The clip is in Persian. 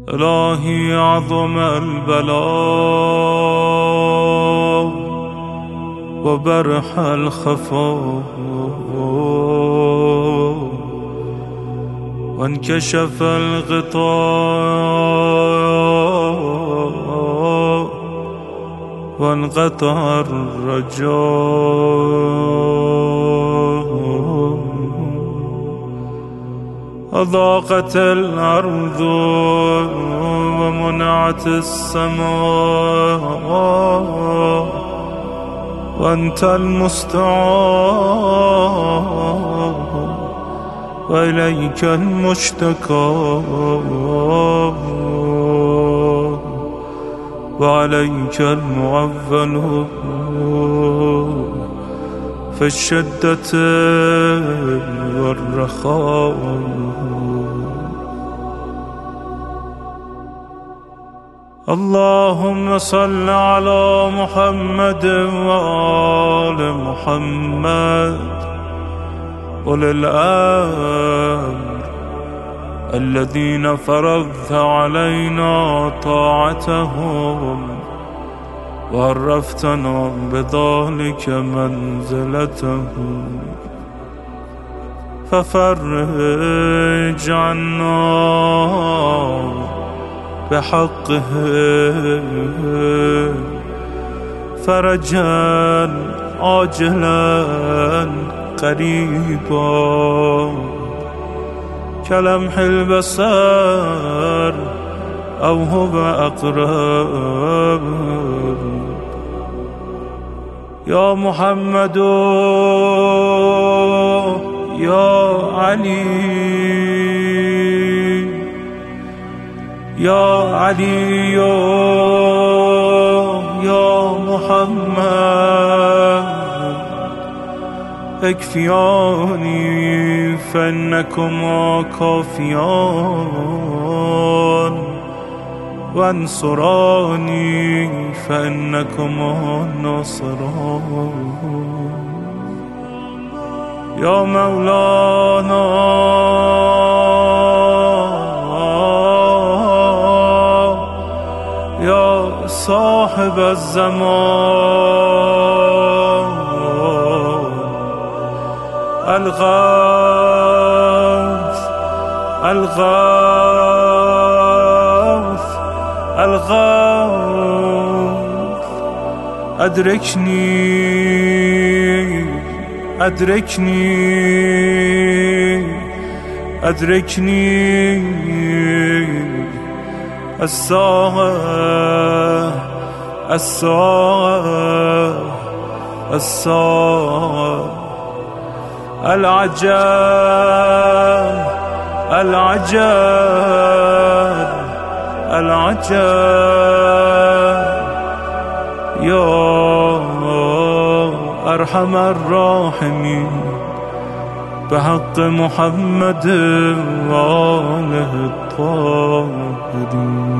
إلهي عظم البلاء وبرح الخفاء وانكشف الغطاء وانقطع الرجاء أضاقت الأرض ومنعت السماء وأنت المستعان وإليك المشتكى وعليك المعول في الشدة والرخاء. اللهم صل على محمد وآل محمد أولي الأمر الذين فرضت علينا طاعتهم وعرفتنا بذلك منزلتهم، ففرج عنا بحقه فرجا عاجلا قريبا كلمح البصر أو هو أقرب. يا محمد يا علي يا علي يا محمد اكفياني فإنكما كافيان وانصراني فإنكما ناصران. يا مولانا يا صاحب الزمان الغوث الغوث الغوث أدركني أدركني أدركني الساعة الساعة الساعة العجب العجب العجب. يا أرحم الراحمين بحق محمد وآله الطاهرين.